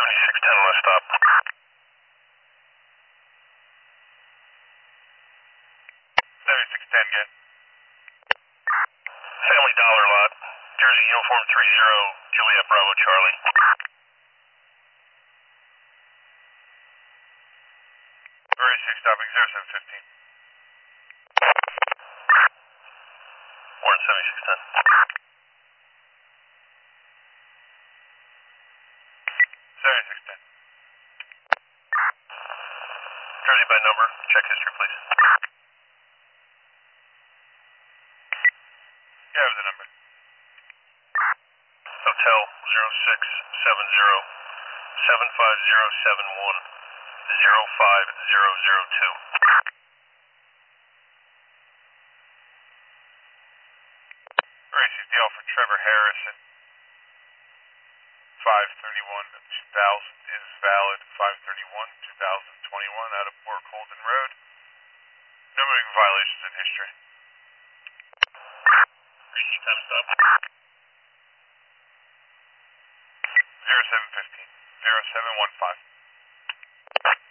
7610 on a stop. Again. Family Dollar Lot, Jersey Uniform 30, Juliet Bravo Charlie. Very 6 stopping 0715. Warren 7610. 7610. Jersey by number, check history please. Yeah, I have the number. Hotel 0670 75071 05002. Racing deal for Trevor Harrison. 531 2000 is valid. 531 2021 out of Port Colden Road. No moving violations in history. Racing time stop. 0715 0715.